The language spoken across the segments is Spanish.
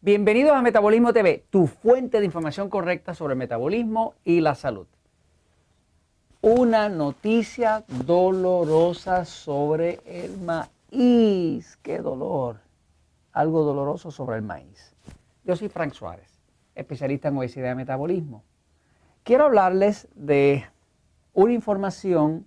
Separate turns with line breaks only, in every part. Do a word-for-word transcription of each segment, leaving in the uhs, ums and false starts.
Bienvenidos a Metabolismo T V, tu fuente de información correcta sobre el metabolismo y la salud. Una noticia dolorosa sobre el maíz. ¡Qué dolor! Algo doloroso sobre el maíz. Yo soy Frank Suárez, especialista en obesidad y metabolismo. Quiero hablarles de una información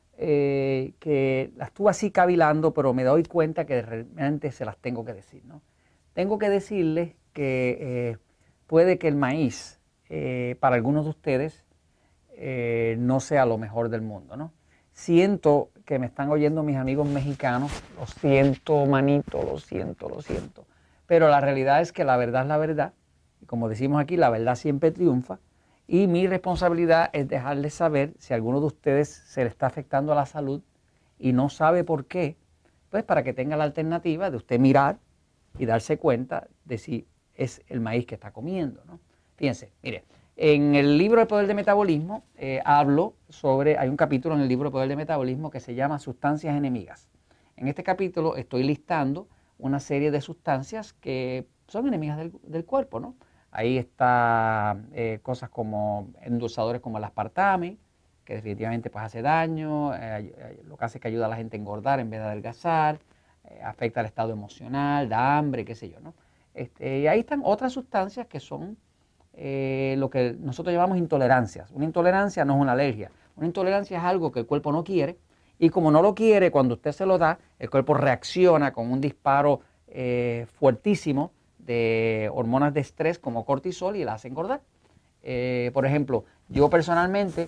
eh, que la estuve así cavilando, pero me doy cuenta que realmente se las tengo que decir, ¿no? Tengo que decirles que eh, puede que el maíz eh, para algunos de ustedes eh, no sea lo mejor del mundo, ¿no? Siento que me están oyendo mis amigos mexicanos, lo siento, manito, lo siento, lo siento. Pero la realidad es que la verdad es la verdad. Y como decimos aquí, la verdad siempre triunfa. Y mi responsabilidad es dejarles saber si a alguno de ustedes se le está afectando a la salud y no sabe por qué, pues para que tenga la alternativa de usted mirar y darse cuenta de si es el maíz que está comiendo, ¿no? Fíjense, mire, en el libro El Poder del Metabolismo eh, hablo sobre, hay un capítulo en el libro El Poder del Metabolismo que se llama Sustancias Enemigas. En este capítulo estoy listando una serie de sustancias que son enemigas del, del cuerpo, ¿no? Ahí está eh, cosas como endulzadores como el aspartame, que definitivamente pues, hace daño, eh, lo que hace es que ayuda a la gente a engordar en vez de adelgazar, eh, afecta al estado emocional, da hambre, qué sé yo, ¿no? Este, y ahí están otras sustancias que son eh, lo que nosotros llamamos intolerancias. Una intolerancia no es una alergia, una intolerancia es algo que el cuerpo no quiere y como no lo quiere, cuando usted se lo da, el cuerpo reacciona con un disparo eh, fuertísimo de hormonas de estrés como cortisol y la hace engordar. Eh, por ejemplo, yo personalmente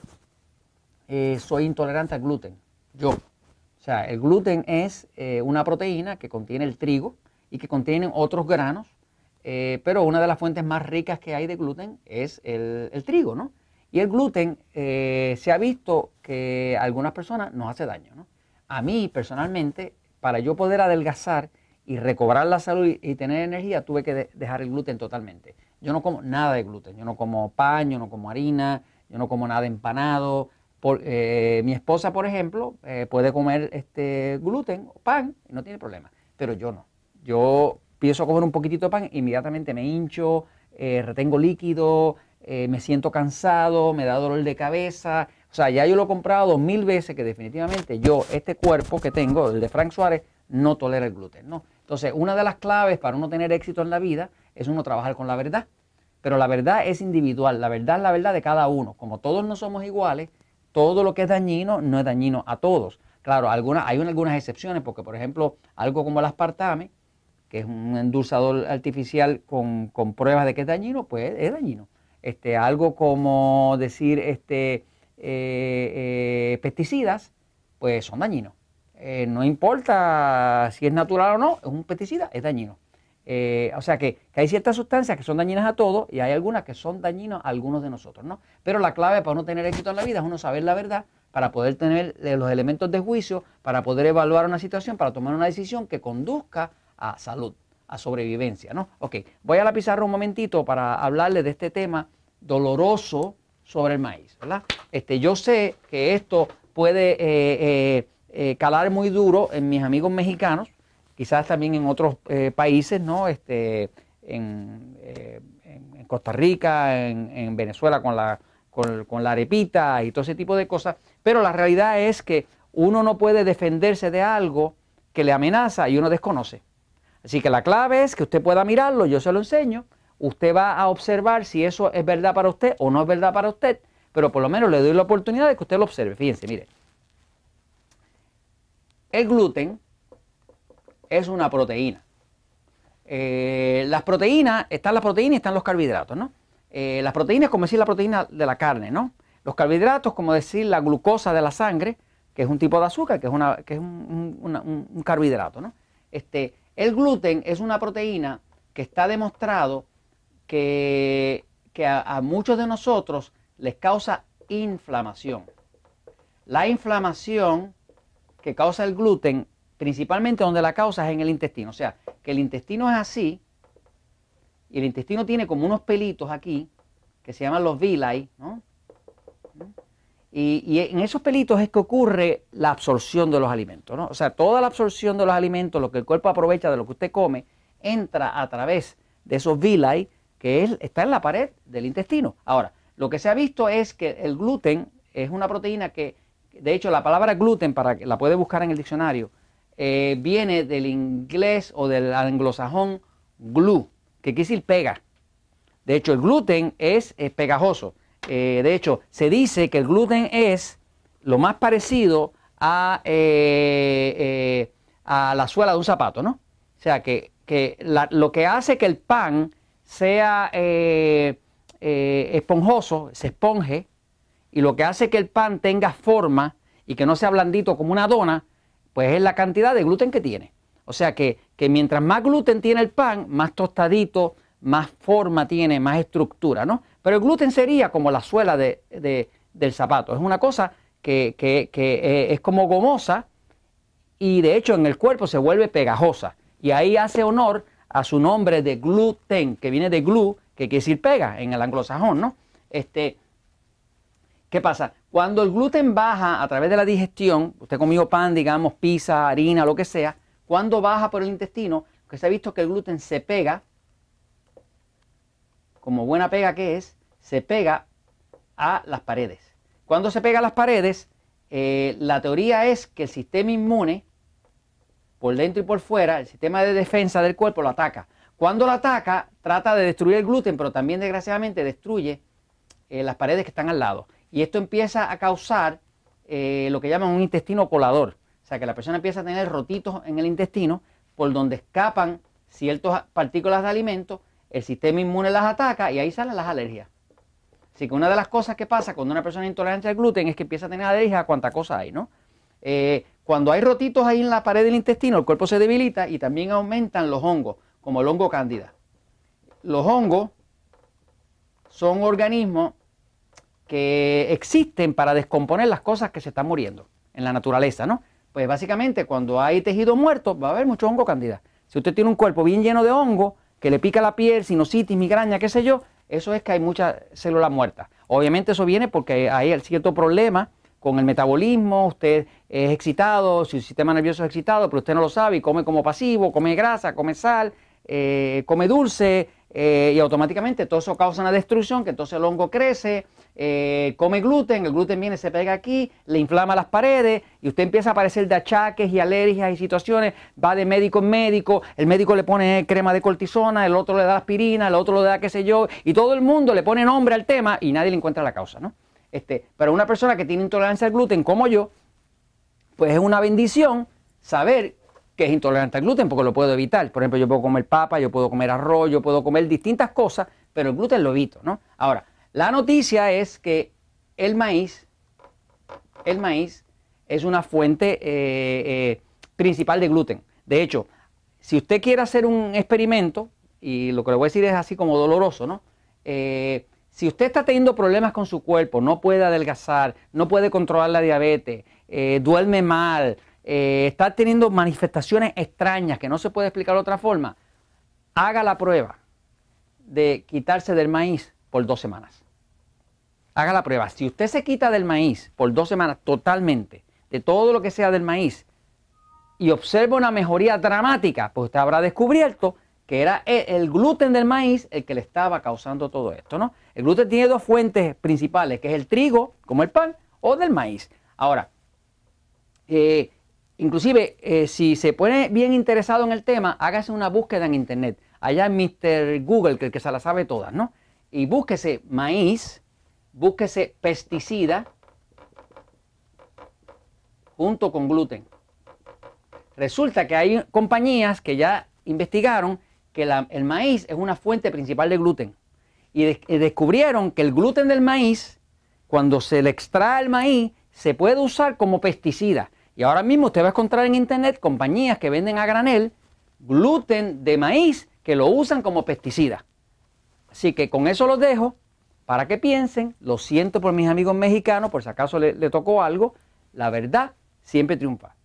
eh, soy intolerante al gluten. Yo. O sea, el gluten es eh, una proteína que contiene el trigo y que contiene otros granos, eh, pero una de las fuentes más ricas que hay de gluten es el, el trigo, ¿no? Y el gluten eh, se ha visto que a algunas personas nos hace daño, ¿no? A mí personalmente, para yo poder adelgazar y recobrar la salud y, y tener energía, tuve que de, dejar el gluten totalmente. Yo no como nada de gluten, yo no como pan, yo no como harina, yo no como nada empanado. Por, eh, mi esposa, por ejemplo, eh, puede comer este gluten o pan y no tiene problema, pero yo no. Yo empiezo a comer un poquitito de pan, inmediatamente me hincho, eh, retengo líquido, eh, me siento cansado, me da dolor de cabeza. O sea, ya yo lo he comprado dos mil veces que definitivamente yo, este cuerpo que tengo, el de Frank Suárez, no tolera el gluten, ¿no? Entonces, una de las claves para uno tener éxito en la vida es uno trabajar con la verdad. Pero la verdad es individual, la verdad es la verdad de cada uno. Como todos no somos iguales, todo lo que es dañino no es dañino a todos. Claro, algunas, hay algunas excepciones porque, por ejemplo, algo como el aspartame, que es un endulzador artificial con, con pruebas de que es dañino, pues es dañino. Este, algo como decir este, eh, eh, pesticidas, pues son dañinos. Eh, no importa si es natural o no, es un pesticida, es dañino. Eh, o sea que, que hay ciertas sustancias que son dañinas a todos y hay algunas que son dañinas a algunos de nosotros, ¿no? Pero la clave para uno tener éxito en la vida es uno saber la verdad para poder tener los elementos de juicio, para poder evaluar una situación, para tomar una decisión que conduzca a salud, a sobrevivencia, ¿no? Ok, voy a la pizarra un momentito para hablarles de este tema doloroso sobre el maíz, ¿verdad? Este, yo sé que esto puede eh, eh, eh, calar muy duro en mis amigos mexicanos, quizás también en otros eh, países, ¿no? Este, en, eh, en, en Costa Rica, en, en Venezuela con la, con, con la arepita y todo ese tipo de cosas, pero la realidad es que uno no puede defenderse de algo que le amenaza y uno desconoce. Así que la clave es que usted pueda mirarlo, yo se lo enseño, usted va a observar si eso es verdad para usted o no es verdad para usted, pero por lo menos le doy la oportunidad de que usted lo observe. Fíjense, mire, el gluten es una proteína. Eh, las proteínas, están las proteínas y están los carbohidratos, ¿no? Eh, las proteínas es como decir la proteína de la carne, ¿no? Los carbohidratos como decir la glucosa de la sangre, que es un tipo de azúcar, que es, una, que es un, un, una, un, un carbohidrato, ¿no? Este, el gluten es una proteína que está demostrado que, que a, a muchos de nosotros les causa inflamación. La inflamación que causa el gluten, principalmente donde la causa es en el intestino. O sea, que el intestino es así, y el intestino tiene como unos pelitos aquí, que se llaman los villi, ¿no? Y, y en esos pelitos es que ocurre la absorción de los alimentos, ¿no? O sea, toda la absorción de los alimentos, lo que el cuerpo aprovecha de lo que usted come, entra a través de esos villi que es, está en la pared del intestino. Ahora, lo que se ha visto es que el gluten es una proteína que, de hecho, la palabra gluten, para que la puede buscar en el diccionario, eh, viene del inglés o del anglosajón glue, que quiere decir pega. De hecho, el gluten es, es pegajoso. Eh, de hecho, se dice que el gluten es lo más parecido a, eh, eh, a la suela de un zapato, ¿no? O sea, que, que la, lo que hace que el pan sea eh, eh, esponjoso, se esponje, y lo que hace que el pan tenga forma y que no sea blandito como una dona, pues es la cantidad de gluten que tiene. O sea que, que mientras más gluten tiene el pan, más tostadito, más forma tiene, más estructura, ¿no? Pero el gluten sería como la suela de, de, del zapato. Es una cosa que, que, que eh, es como gomosa y de hecho en el cuerpo se vuelve pegajosa. Y ahí hace honor a su nombre de gluten, que viene de glue, que quiere decir pega en el anglosajón, ¿no? Este, ¿qué pasa? Cuando el gluten baja a través de la digestión, usted comió pan, digamos, pizza, harina, lo que sea, cuando baja por el intestino, que se ha visto que el gluten se pega, como buena pega que es, se pega a las paredes. Cuando se pega a las paredes, eh, la teoría es que el sistema inmune, por dentro y por fuera, el sistema de defensa del cuerpo lo ataca. Cuando lo ataca, trata de destruir el gluten, pero también desgraciadamente destruye eh, las paredes que están al lado. Y esto empieza a causar eh, lo que llaman un intestino colador. O sea, que la persona empieza a tener rotitos en el intestino por donde escapan ciertas partículas de alimento, el sistema inmune las ataca y ahí salen las alergias. Así que una de las cosas que pasa cuando una persona es intolerante al gluten es que empieza a tener alergia a cuánta cosa hay, ¿no? Eh, cuando hay rotitos ahí en la pared del intestino, el cuerpo se debilita y también aumentan los hongos, como el hongo cándida. Los hongos son organismos que existen para descomponer las cosas que se están muriendo en la naturaleza, ¿no? Pues básicamente cuando hay tejido muerto va a haber mucho hongo cándida. Si usted tiene un cuerpo bien lleno de hongo, que le pica la piel, sinusitis, migraña, qué sé yo, eso es que hay muchas células muertas. Obviamente eso viene porque hay cierto problema con el metabolismo, usted es excitado, su sistema nervioso es excitado, pero usted no lo sabe y come como pasivo, come grasa, come sal, eh, come dulce, eh, y automáticamente todo eso causa una destrucción, que entonces el hongo crece, eh, come gluten, el gluten viene, se pega aquí, le inflama las paredes y usted empieza a padecer de achaques y alergias y situaciones, va de médico en médico, el médico le pone crema de cortisona, el otro le da aspirina, el otro le da qué sé yo, y todo el mundo le pone nombre al tema y nadie le encuentra la causa, ¿no? Este, pero una persona que tiene intolerancia al gluten como yo, pues es una bendición saber que es intolerante al gluten porque lo puedo evitar. Por ejemplo, yo puedo comer papa, yo puedo comer arroz, yo puedo comer distintas cosas, pero el gluten lo evito, ¿no? Ahora, la noticia es que el maíz, el maíz es una fuente eh, eh, principal de gluten. De hecho, si usted quiere hacer un experimento, y lo que le voy a decir es así como doloroso, ¿no? Eh, si usted está teniendo problemas con su cuerpo, no puede adelgazar, no puede controlar la diabetes, eh, duerme mal, eh, está teniendo manifestaciones extrañas que no se puede explicar de otra forma, haga la prueba de quitarse del maíz por dos semanas. Haga la prueba. Si usted se quita del maíz por dos semanas totalmente, de todo lo que sea del maíz, y observa una mejoría dramática, pues usted habrá descubierto que era el gluten del maíz el que le estaba causando todo esto, ¿no? El gluten tiene dos fuentes principales, que es el trigo, como el pan, o del maíz. Ahora, eh, inclusive, eh, si se pone bien interesado en el tema, hágase una búsqueda en internet. Allá en mister Google, que el que se la sabe todas, ¿no? Y búsquese maíz, búsquese pesticida, junto con gluten. Resulta que hay compañías que ya investigaron que la, el maíz es una fuente principal de gluten. Y, de, y descubrieron que el gluten del maíz, cuando se le extrae el maíz, se puede usar como pesticida. Y ahora mismo usted va a encontrar en internet compañías que venden a granel gluten de maíz que lo usan como pesticida. Así que con eso los dejo para que piensen. Lo siento por mis amigos mexicanos, por si acaso le, le tocó algo. La verdad siempre triunfa.